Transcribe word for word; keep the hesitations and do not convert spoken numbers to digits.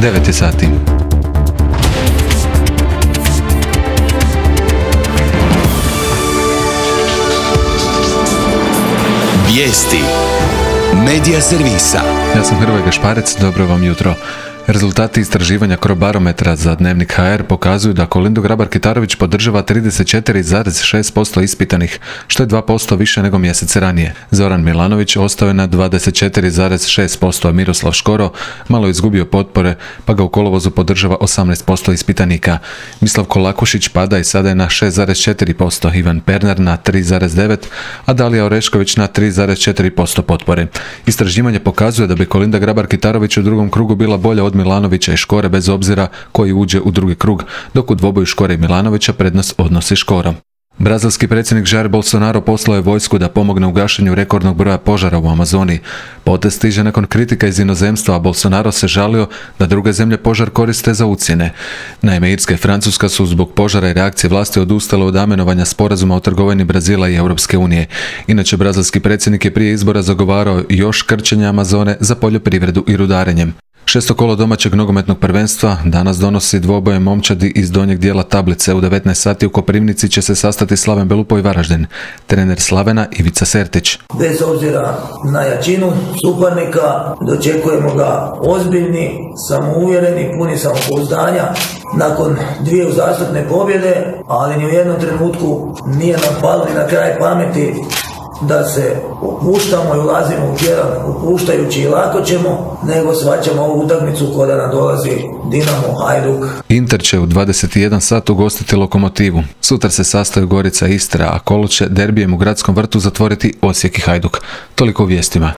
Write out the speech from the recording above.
devet je sati. Vijesti Medija servisa. Ja sam Hrvoje Gašparec, dobro vam jutro. Rezultati istraživanja Crobarometra za Dnevnik ha er pokazuju da Kolindu Grabar-Kitarović podržava trideset četiri zarez šest posto ispitanih, što je dva posto više nego mjesec ranije. Zoran Milanović ostao je na dvadeset četiri zarez šest posto, a Miroslav Škoro malo je izgubio potpore, pa ga u kolovozu podržava osamnaest posto ispitanika. Mislav Kolakušić pada i sada je na šest zarez četiri posto, Ivan Pernar na tri zarez devet, a Dalija Orešković na tri zarez četiri posto potpore. Istraživanje pokazuje da bi Kolinda Grabar-Kitarović u drugom krugu bila bolja od Milanovića i Škore bez obzira koji uđe u drugi krug, dok u dvoboju Škore i Milanovića prednost odnosi Škoro. Brazilski predsjednik Jair Bolsonaro poslao je vojsku da pomogne u gašenju rekordnog broja požara u Amazoniji. Potez stiže nakon kritika iz inozemstva, a Bolsonaro se žalio da druge zemlje požar koriste za ucjene. Naime, Irska i Francuska su zbog požara i reakcije vlasti odustale od amenovanja sporazuma o trgovini Brazila i Europske unije. Inače, brazilski predsjednik je prije izbora zagovarao još krčenje Amazone za poljoprivredu i rudarenjem. Šesto kolo domaćeg nogometnog prvenstva danas donosi dvoboje momčadi iz donjeg dijela tablice. U devetnaest sati u Koprivnici će se sastati Slaven Belupo i Varaždin. Trener Slavena Ivica Sertić. Bez obzira na jačinu suparnika, dočekujemo ga ozbiljni, samouvjereni, puni samopouzdanja. Nakon dvije uzastopne pobjede, ali ni u jednom trenutku nije nam palo ni na kraj pameti da se opuštamo i ulazimo u tjedan opuštajući i lako ćemo, nego shvaćamo ovu utakmicu koja nam dolazi Dinamo Hajduk. Inter će u dvadeset jedan sat ugostiti Lokomotivu. Sutra se sastaju Gorica i Istra, a kolo će derbijem u Gradskom vrtu zatvoriti Osijek i Hajduk. Toliko u vijestima.